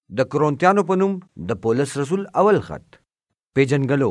د کرونتیانو په نوم د پولس رسول اول خط. پیژنګلو.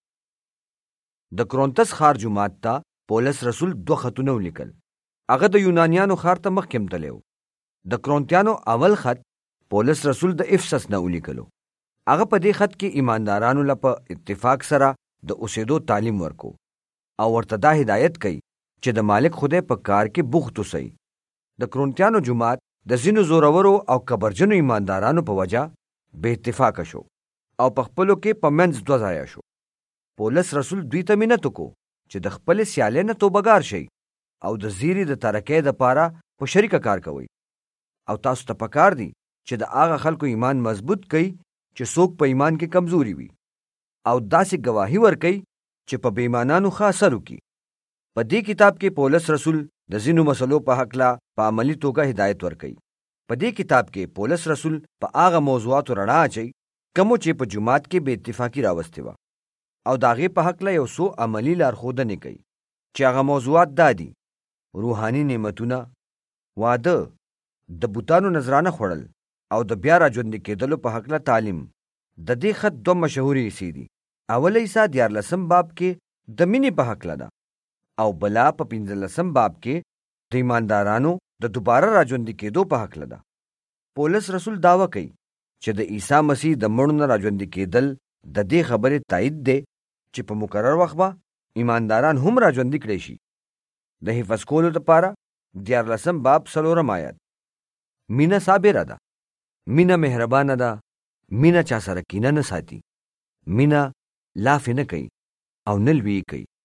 د کرونتس ښار جومات ته پولس رسول 2 خطونه ولیکل. هغه د یونانیانو ښار ته مخکې تللی و. د کرونتیانو اول خط پولس رسول د افسس نه ولیکلو. هغه په دې خط کې ایماندارانو له په اتفاق سره د اوسېدو تعلیم ورکو او ورته دا هدایت کوي چې د مالک خدای په کار کې بوخت اوسئ. د کرونتیانو جومات د ځینو زورورو او کبرجنو ایماندارانو په وجه بې اتفاقه شو او په خپلو کې په منځ 2 ځایه شو. پولس رسول دوی ته منت وکړو چې د خپلې سیالۍ نه توبهګار شئ او د زیري د ترقۍ دپاره په شریکه کار کوئ. او تاسو ته پکار دی چې د هغه خلکو ایمان مضبوط کړئ چې څوک په ایمان کې کمزوري وي او داسې گواهی ورکړئ چې په بېایمانانو ښه اثر وکړي. په دې کتاب کې پولس رسول د ځینو مسلو په هکله په عملي توګه هدایت ورکوي. په دې کتاب کې پولس رسول په هغه موضوعاتو رڼا اچوي کومو چې په جومات کې بې اتفاقي راوستې وه او د هغې په هکله یو څو عملي لارښودنې کوي چې هغه موضوعات دا دي: روحاني نعمتونه، واده، د بوتانو نذرانه خوړل او د بیا راژوندي کېدلو په هکله تعلیم. د دې خط 2 مشهورې حصې دي. اوله حصه 14 باب کې د مینې په هکله ده او بلا په 15 باب کې د ایماندارانو د دوباره راژوندي کېدو په هکله ده. پولس رسول دعوه کوي چې د عیسی مسیح د مړو نه راژوندي کېدل د دې خبرې تایید دی چې په مقرر وخت به ایمانداران هم راژوندي کړی شي. د حفظ کولو لپاره 14 باب 4 آیت: مینه صابره ده، مینه مهربانه ده، مینه چا سره کینه نه ساتي، مینه لاف نه کوي او نه لوی کوي.